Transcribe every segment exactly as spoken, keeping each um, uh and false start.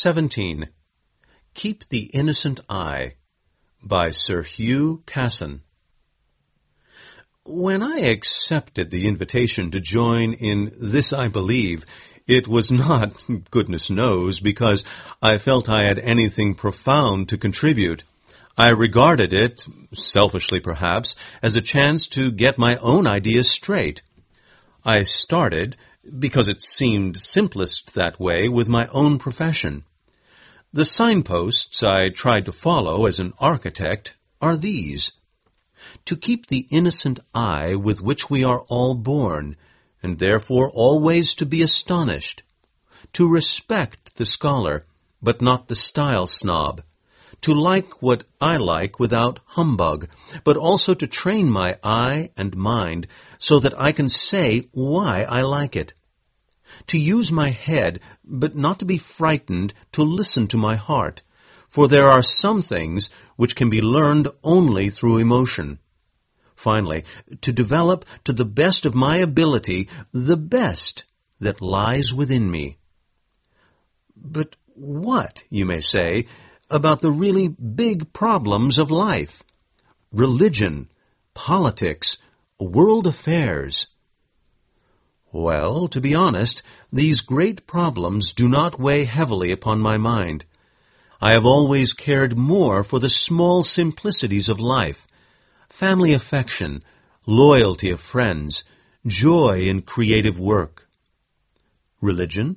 seventeen. Keep the Innocent Eye, by Sir Hugh Casson. When I accepted the invitation to join in This I Believe, it was not, goodness knows, because I felt I had anything profound to contribute. I regarded it, selfishly perhaps, as a chance to get my own ideas straight. I started, because it seemed simplest that way, with my own profession. The signposts I tried to follow as an architect are these: to keep the innocent eye with which we are all born, and therefore always to be astonished; to respect the scholar, but not the style snob; to like what I like without humbug, but also to train my eye and mind so that I can say why I like it; to use my head, but not to be frightened to listen to my heart, for there are some things which can be learned only through emotion. Finally, to develop to the best of my ability the best that lies within me. But what, you may say, about the really big problems of life? Religion, politics, world affairs. Well, to be honest, these great problems do not weigh heavily upon my mind. I have always cared more for the small simplicities of life: family affection, loyalty of friends, joy in creative work. Religion?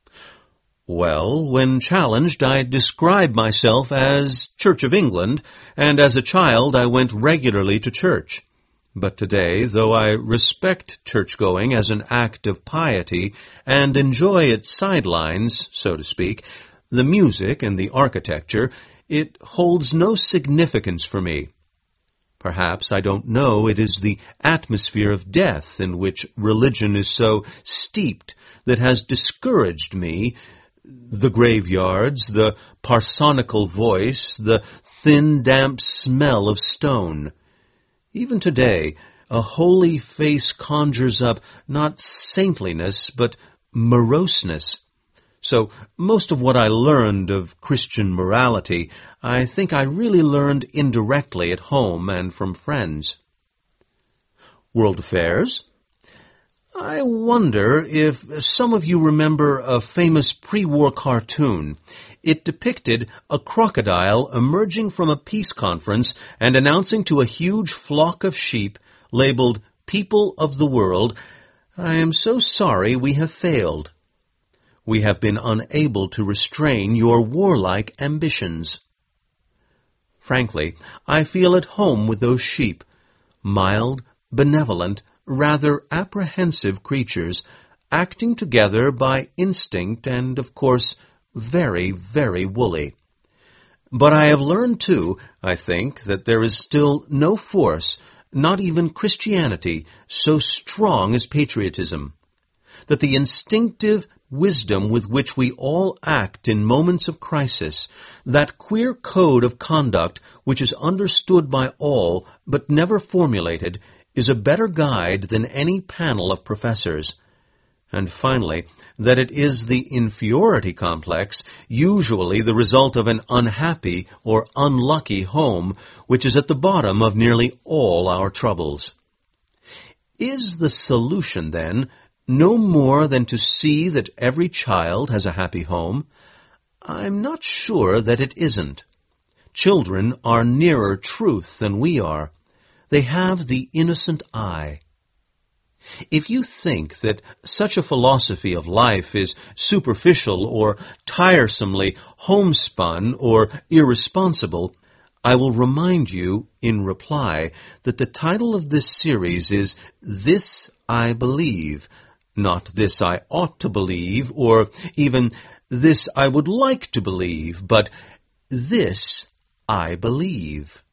Well, when challenged, I described myself as Church of England, and as a child I went regularly to church. But today, though I respect church-going as an act of piety and enjoy its sidelines, so to speak, the music and the architecture, it holds no significance for me. Perhaps I don't know it is the atmosphere of death in which religion is so steeped that has discouraged me. The graveyards, the parsonical voice, the thin, damp smell of stone. Even today, a holy face conjures up not saintliness, but moroseness. So most of what I learned of Christian morality, I think I really learned indirectly at home and from friends. World affairs? I wonder if some of you remember a famous pre-war cartoon. It depicted a crocodile emerging from a peace conference and announcing to a huge flock of sheep, labeled "People of the World," "I am so sorry we have failed. We have been unable to restrain your warlike ambitions." Frankly, I feel at home with those sheep, mild, benevolent, rather apprehensive creatures, acting together by instinct and, of course, very, very woolly. But I have learned, too, I think, that there is still no force, not even Christianity, so strong as patriotism; that the instinctive wisdom with which we all act in moments of crisis, that queer code of conduct which is understood by all but never formulated, is a better guide than any panel of professors. And finally, that it is the inferiority complex, usually the result of an unhappy or unlucky home, which is at the bottom of nearly all our troubles. Is the solution, then, no more than to see that every child has a happy home? I'm not sure that it isn't. Children are nearer truth than we are. They have the innocent eye. If you think that such a philosophy of life is superficial or tiresomely homespun or irresponsible, I will remind you, in reply, that the title of this series is This I Believe, not This I Ought to Believe, or even This I Would Like to Believe, but This I Believe.